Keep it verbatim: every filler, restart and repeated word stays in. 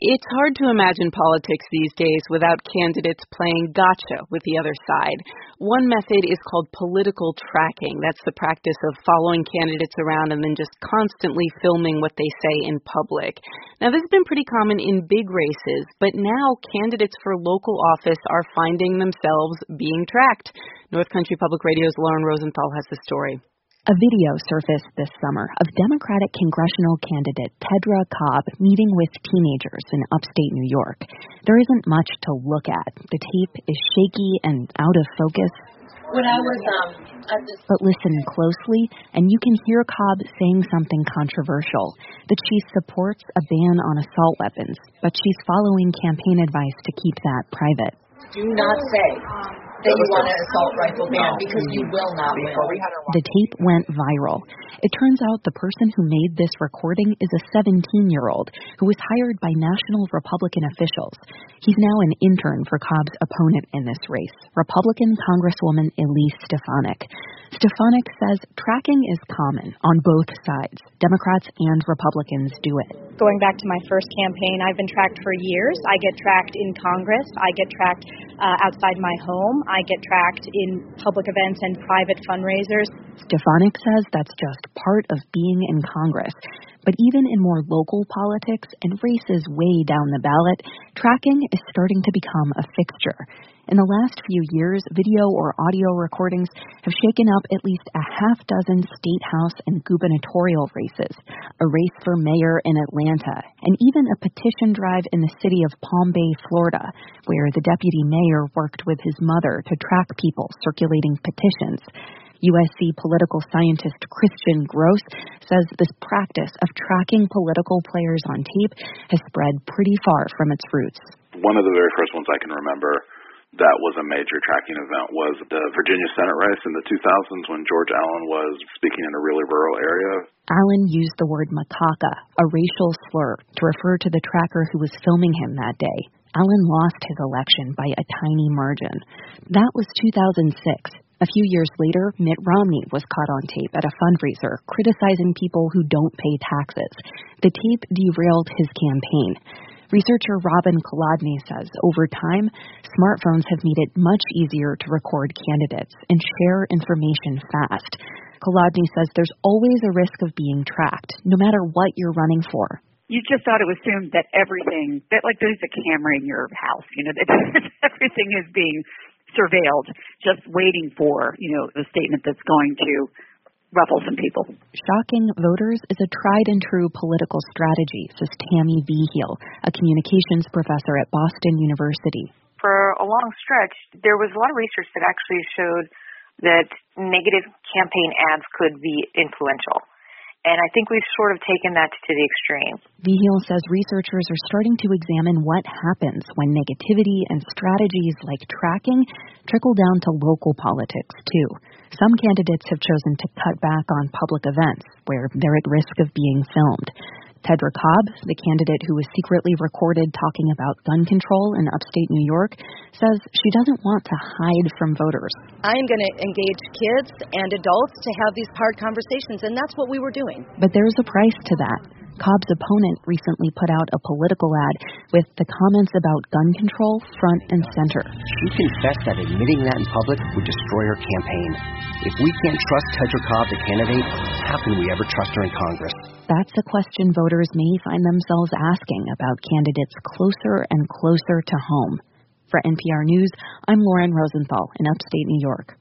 It's hard to imagine politics these days without candidates playing gotcha with the other side. One method is called political tracking. That's the practice of following candidates around and then just constantly filming what they say in public. Now, this has been pretty common in big races, but now candidates for local office are finding themselves being tracked. North Country Public Radio's Lauren Rosenthal has the story. A video surfaced this summer of Democratic congressional candidate Tedra Cobb meeting with teenagers in upstate New York. There isn't much to look at. The tape is shaky and out of focus. When I was, um, at this... But listen closely, and you can hear Cobb saying something controversial, that she supports a ban on assault weapons, but she's following campaign advice to keep that private. Do not say that you want an assault rifle ban because you will not win. The tape went viral. It turns out the person who made this recording is a seventeen-year-old who was hired by national Republican officials. He's now an intern for Cobb's opponent in this race, Republican Congresswoman Elise Stefanik. Stefanik says tracking is common on both sides. Democrats and Republicans do it. Going back to my first campaign, I've been tracked for years. I get tracked in Congress. I get tracked uh, outside my home. I get tracked in public events and private fundraisers. Stefanik says that's just part of being in Congress. But even in more local politics and races way down the ballot, tracking is starting to become a fixture. In the last few years, video or audio recordings have shaken up at least a half dozen state house and gubernatorial races, a race for mayor in Atlanta, and even a petition drive in the city of Palm Bay, Florida, where the deputy mayor worked with his mother to track people circulating petitions. U S C political scientist Christian Gross says this practice of tracking political players on tape has spread pretty far from its roots. One of the very first ones I can remember that was a major tracking event was the Virginia Senate race in the two thousands when George Allen was speaking in a really rural area. Allen used the word macaca, a racial slur, to refer to the tracker who was filming him that day. Allen lost his election by a tiny margin. That was two thousand six. A few years later, Mitt Romney was caught on tape at a fundraiser criticizing people who don't pay taxes. The tape derailed his campaign. Researcher Robin Kolodny says over time, smartphones have made it much easier to record candidates and share information fast. Kolodny says there's always a risk of being tracked, no matter what you're running for. You just ought to assume that everything, that like there's a camera in your house, you know, that everything is being surveilled, just waiting for, you know, the statement that's going to ruffle some people. Shocking voters is a tried and true political strategy, says Tammy Vigil, a communications professor at Boston University. For a long stretch, there was a lot of research that actually showed that negative campaign ads could be influential. And I think we've sort of taken that to the extreme. Vigil says researchers are starting to examine what happens when negativity and strategies like tracking trickle down to local politics, too. Some candidates have chosen to cut back on public events where they're at risk of being filmed. Tedra Cobb, the candidate who was secretly recorded talking about gun control in upstate New York, says she doesn't want to hide from voters. I am going to engage kids and adults to have these hard conversations, and that's what we were doing. But there's a price to that. Cobb's opponent recently put out a political ad with the comments about gun control front and center. She confessed that admitting that in public would destroy her campaign. If we can't trust Tedra Cobb, the candidate, how can we ever trust her in Congress? That's a question voters may find themselves asking about candidates closer and closer to home. For N P R News, I'm Lauren Rosenthal in upstate New York.